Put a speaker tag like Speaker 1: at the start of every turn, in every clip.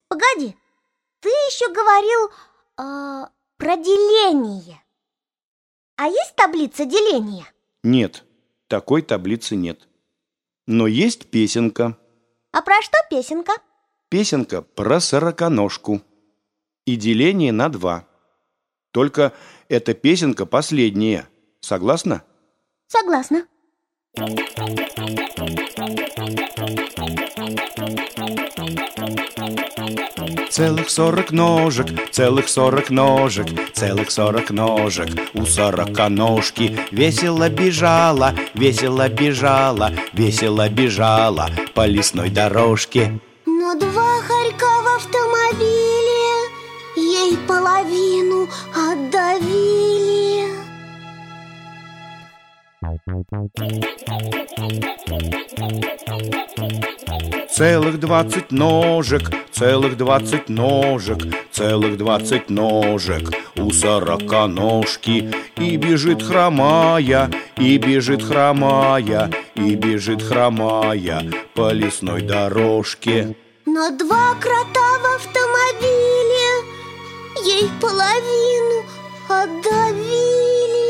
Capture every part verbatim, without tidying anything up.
Speaker 1: Погоди, ты еще говорил э, про деление. А есть таблица деления?
Speaker 2: Нет, такой таблицы нет. Но есть песенка.
Speaker 1: А про что песенка?
Speaker 2: Песенка про сороконожку и деление на два. Только эта песенка последняя. Согласна?
Speaker 1: Согласна.
Speaker 2: Целых сорок ножек, целых сорок ножек, целых сорок ножек у сороконожки. Весело бежала, весело бежала, весело бежала по лесной дорожке.
Speaker 1: Но два хорька в автомобиле ей половину отдавили.
Speaker 2: Целых двадцать ножек, целых двадцать ножек, целых двадцать ножек у сороконожки. И бежит хромая, и бежит хромая, и бежит хромая по лесной дорожке.
Speaker 1: Но два крота в автомобиле ей половину отдавили.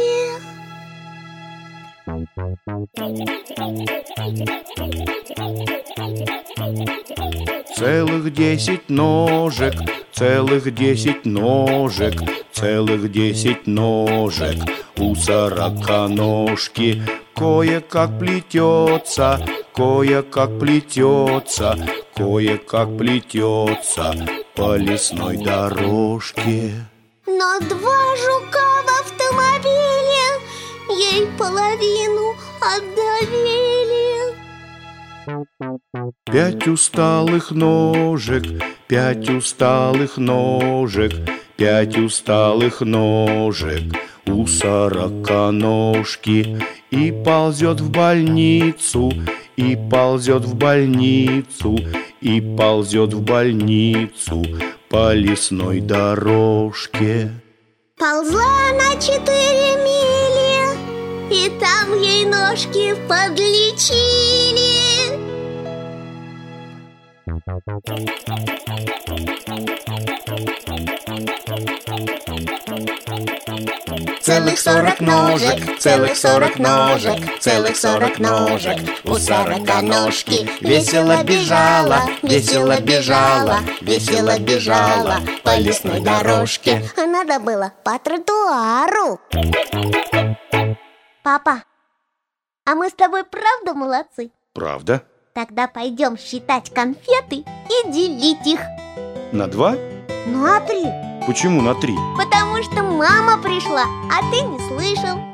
Speaker 2: Целых десять ножек, целых десять ножек, целых десять ножек у сороконожки. Кое-как плетется, кое-как плетется, кое-как плетется по лесной дорожке.
Speaker 1: Но два жука в автомобиле ей половину отдавили.
Speaker 2: Пять усталых ножек, пять усталых ножек, пять усталых ножек у сороконожки. И ползет в больницу, и ползет в больницу, и ползет в больницу по лесной дорожке.
Speaker 1: Ползла на четыре мили, и там ей ножки подлечили.
Speaker 3: Целых сорок ножек, целых сорок ножек, целых сорок ножек у сороконожки. Весело бежала, весело бежала, весело бежала по лесной дорожке.
Speaker 1: А надо было по тротуару. Папа, а мы с тобой правда молодцы?
Speaker 2: Правда?
Speaker 1: Тогда пойдем считать конфеты и делить их.
Speaker 2: На два?
Speaker 1: На три.
Speaker 2: Почему на три?
Speaker 1: Потому что мама пришла, а ты не слышал.